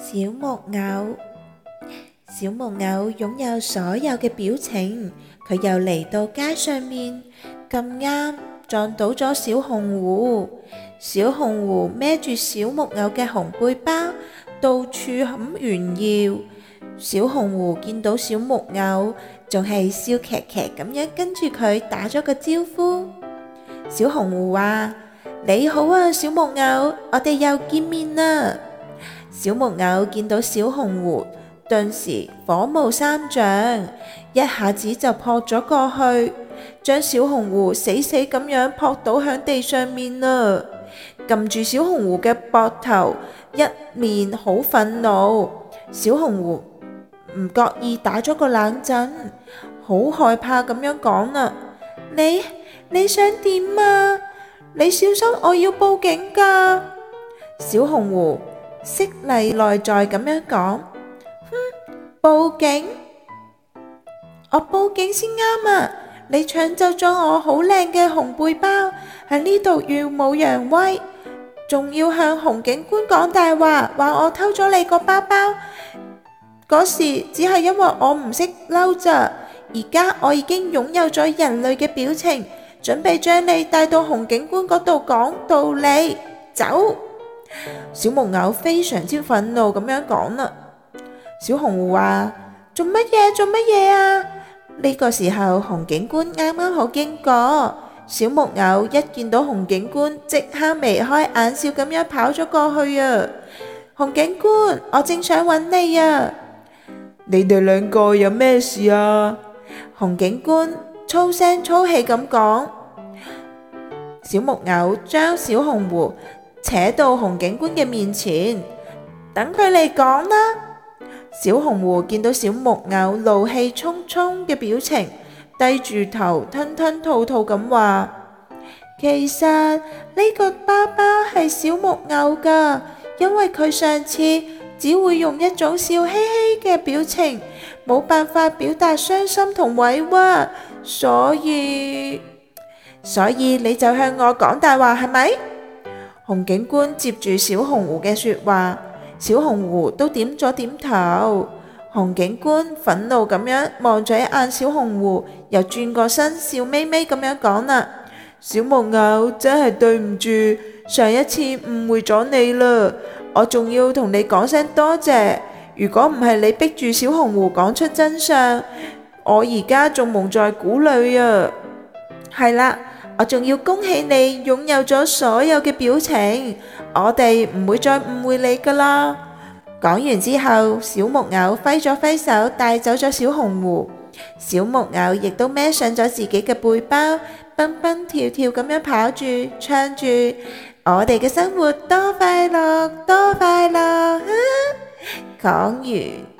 小木偶。小木偶擁有所有嘅表情，佢又嚟到街上面，咁啱撞到咗小紅狐。小紅狐孭住小木偶嘅紅背包，到處咁炫耀。小紅狐見到小木偶，仲係笑騎騎咁樣跟住佢打咗個招呼。小紅狐話：你好啊，小木偶，我哋又見面啦。小木偶見到小紅狐，頓時火冒三丈，一下子就撲咗過去，將小紅狐死死咁樣撲倒響地上面啦，撳住小紅狐嘅膊頭，一面好憤怒。小紅狐唔覺意打咗個冷震，好害怕咁樣講啦：你想點啊？你小心，我要報警㗎。小紅狐色厲內在咁樣講：報警？我報警先啱啊！你搶走咗我好靚嘅紅背包，喺呢度耀武揚威，仲要向洪警官講大話，話我偷咗你個包包。嗰時只係因為我唔識嬲咋，而家我已經擁有咗人類嘅表情，準備將你帶到洪警官嗰度講道理。走！小木偶非常之憤怒咁樣講啦。小紅狐話：做乜嘢啊？呢個時候洪警官啱啱好經過，小木偶一見到洪警官，即刻眉開眼笑咁樣跑咗過去啊！洪警官，我正想揾你啊！ 你哋兩個有咩事啊？ 洪警官粗聲粗氣咁講。小木偶將小紅狐扯到洪警官嘅面前，等佢嚟講啦。小紅狐見到小木偶怒氣沖沖嘅表情，低住頭吞吞吐吐咁話：其實呢個包包係小木偶㗎，因為佢上次只會用一種笑嘻嘻嘅表情，冇辦法表達傷心同委屈，所以你就向我講大話係咪？洪警官接住小紅狐嘅說話，小紅狐都點咗點頭。洪警官憤怒咁樣望咗一眼小紅狐，又轉過身笑眯眯咁樣講啦： 小木偶，真係對唔住，上一次誤會咗你啦，我仲要同你講聲多謝。如果唔係你逼住小紅狐講出真相，我而家仲蒙在鼓裏啊。 係啦，我仲要恭喜你擁有咗所有嘅表情，我哋唔會再誤會你噶啦。講完之後，小木偶揮咗揮手帶走咗小紅狐，小木偶亦都孭上咗自己嘅背包，蹦蹦跳跳咁樣跑住唱住：我哋嘅生活多快樂，多快樂。講完。